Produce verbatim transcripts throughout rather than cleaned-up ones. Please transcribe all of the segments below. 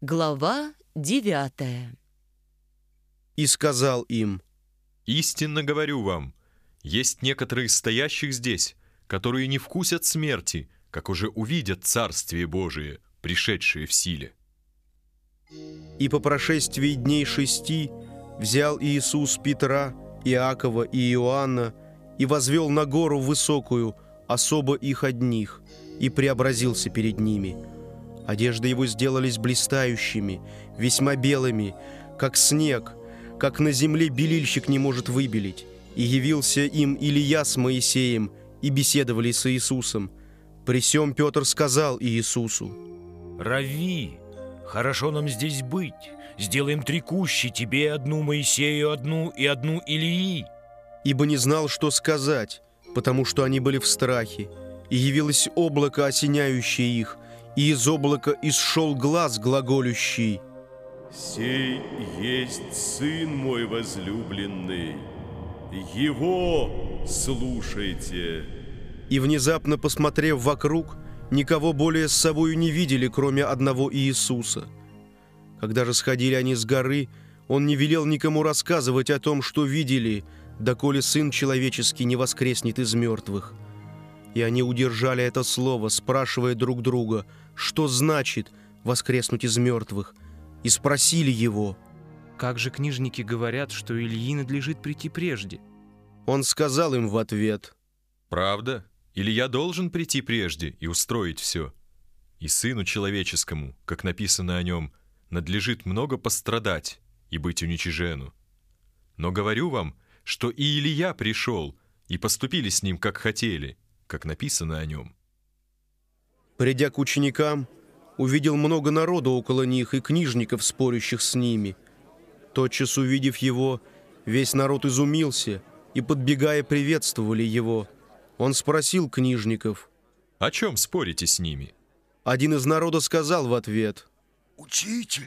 Глава девятая. И сказал им: «Истинно говорю вам, есть некоторые из стоящих здесь, которые не вкусят смерти, как уже увидят Царствие Божие, пришедшее в силе». И по прошествии дней шести взял Иисус Петра, Иакова и Иоанна и возвел на гору высокую, особо их одних, и преобразился перед ними. Одежды его сделались блистающими, весьма белыми, как снег, как на земле белильщик не может выбелить. И явился им Илия с Моисеем, и беседовали с Иисусом. При сем Петр сказал Иисусу: «Рави, хорошо нам здесь быть. Сделаем три кущи, тебе одну, Моисею одну и одну Илии». Ибо не знал, что сказать, потому что они были в страхе. И явилось облако, осеняющее их, и из облака исшел глас глаголющий: «Сей есть Сын мой возлюбленный, Его слушайте». И внезапно, посмотрев вокруг, никого более с собою не видели, кроме одного Иисуса. Когда же сходили они с горы, Он не велел никому рассказывать о том, что видели, доколе Сын Человеческий не воскреснет из мертвых. И они удержали это слово, спрашивая друг друга, что значит воскреснуть из мертвых, и спросили Его: «Как же книжники говорят, что Илии надлежит прийти прежде?» Он сказал им в ответ: «Правда? Или я должен прийти прежде и устроить все? И Сыну Человеческому, как написано о нем, надлежит много пострадать и быть уничижену. Но говорю вам, что и Илия пришел, и поступили с ним, как хотели, как написано о нем». Придя к ученикам, увидел много народа около них и книжников, спорящих с ними. Тотчас увидев его, весь народ изумился, и, подбегая, приветствовали его. Он спросил книжников: «О чем спорите с ними?» Один из народа сказал в ответ: «Учитель,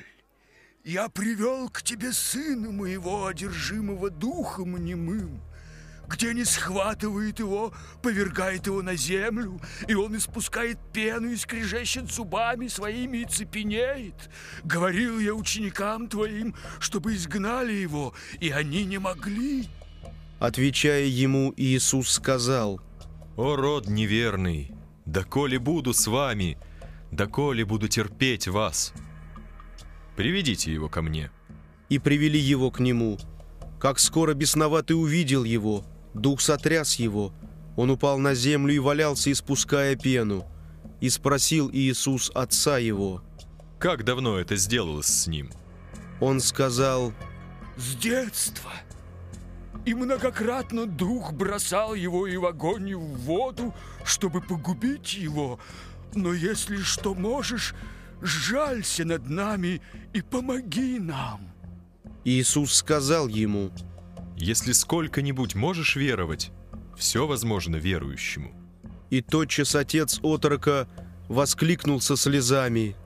я привел к тебе сына моего, одержимого духом немым. Где не схватывает его, повергает его на землю, и он испускает пену и скрежещет зубами своими и цепенеет. Говорил я ученикам твоим, чтобы изгнали его, и они не могли». Отвечая ему, Иисус сказал: «О род неверный, доколе буду с вами, доколе буду терпеть вас? Приведите его ко мне». И привели его к нему. Как скоро бесноватый увидел его, дух сотряс его, он упал на землю и валялся, испуская пену. И спросил Иисус отца его: «Как давно это сделалось с ним?» Он сказал: «С детства. И многократно дух бросал его и в огонь, и в воду, чтобы погубить его. Но если что можешь, сжалься над нами и помоги нам». Иисус сказал ему: «Если сколько-нибудь можешь веровать, все возможно верующему». И тотчас отец отрока воскликнул со слезами: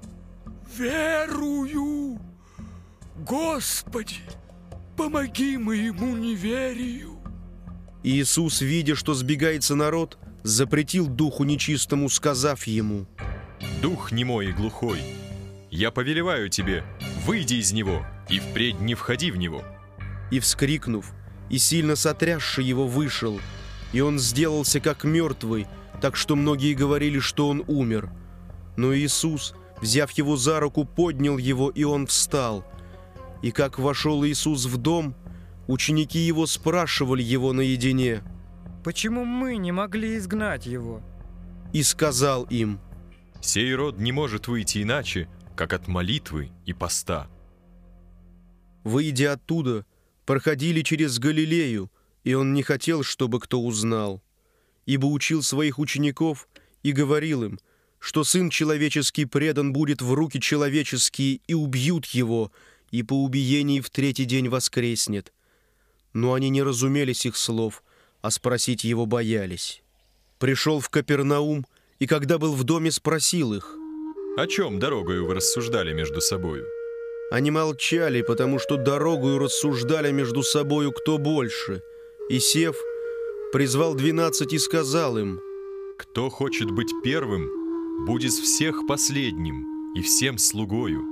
«Верую! Господи, помоги моему неверию!» Иисус, видя, что сбегается народ, запретил духу нечистому, сказав ему: «Дух немой и глухой, я повелеваю тебе, выйди из него и впредь не входи в него». И, вскрикнув, и сильно сотрясши его, вышел, и он сделался как мертвый, так что многие говорили, что он умер. Но Иисус, взяв его за руку, поднял его, и он встал. И как вошел Иисус в дом, ученики его спрашивали его наедине: «Почему мы не могли изгнать его?» И сказал им: «Сей род не может выйти иначе, как от молитвы и поста». Выйдя оттуда, проходили через Галилею, и он не хотел, чтобы кто узнал, ибо учил своих учеников и говорил им, что Сын Человеческий предан будет в руки человеческие, и убьют его, и по убиении в третий день воскреснет. Но они не разумели сих слов, а спросить его боялись. Пришел в Капернаум, и когда был в доме, спросил их: «О чем дорогою вы рассуждали между собою?» Они молчали, потому что дорогою рассуждали между собою, кто больше. И, сев, призвал двенадцать и сказал им: «Кто хочет быть первым, будет всех последним и всем слугою».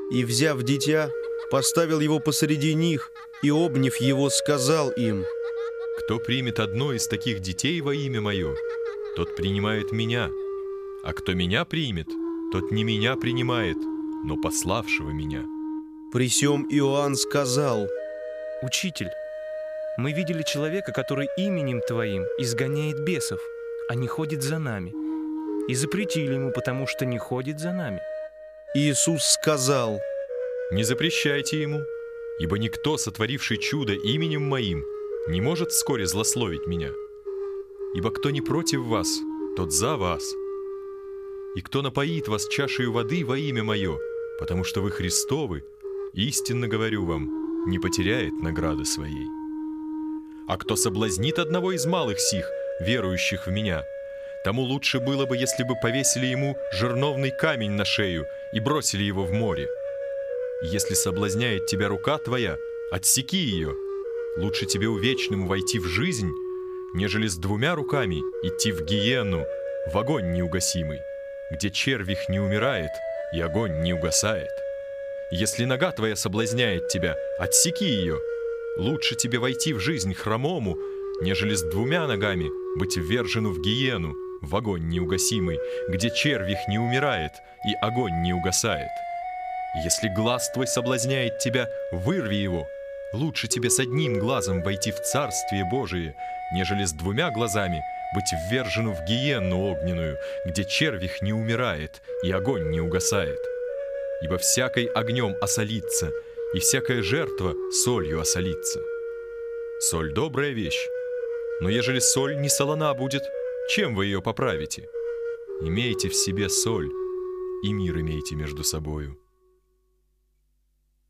И, взяв дитя, поставил его посреди них и, обняв его, сказал им: «Кто примет одно из таких детей во имя Мое, тот принимает Меня, а кто Меня примет, тот не Меня принимает, но пославшего Меня». При сем Иоанн сказал: «Учитель, мы видели человека, который именем Твоим изгоняет бесов, а не ходит за нами, и запретили ему, потому что не ходит за нами». Иисус сказал: «Не запрещайте ему, ибо никто, сотворивший чудо именем Моим, не может вскоре злословить Меня. Ибо кто не против вас, тот за вас. И кто напоит вас чашею воды во имя Мое, потому что вы Христовы, истинно говорю вам, не потеряет награды своей. А кто соблазнит одного из малых сих, верующих в Меня, тому лучше было бы, если бы повесили ему жерновный камень на шею и бросили его в море. Если соблазняет тебя рука твоя, отсеки ее. Лучше тебе увечному войти в жизнь, нежели с двумя руками идти в гиену, в огонь неугасимый, где червь их не умирает и огонь не угасает. Если нога твоя соблазняет тебя, отсеки ее. Лучше тебе войти в жизнь хромому, нежели с двумя ногами быть ввержену в гиену, в огонь неугасимый, где червь их не умирает и огонь не угасает. Если глаз твой соблазняет тебя, вырви его. Лучше тебе с одним глазом войти в Царствие Божие, нежели с двумя глазами быть ввержену в гиенну огненную, где червь их не умирает и огонь не угасает. Ибо всякой огнем осолится, и всякая жертва солью осолится. Соль — добрая вещь, но ежели соль не солона будет, чем вы ее поправите? Имейте в себе соль, и мир имейте между собою.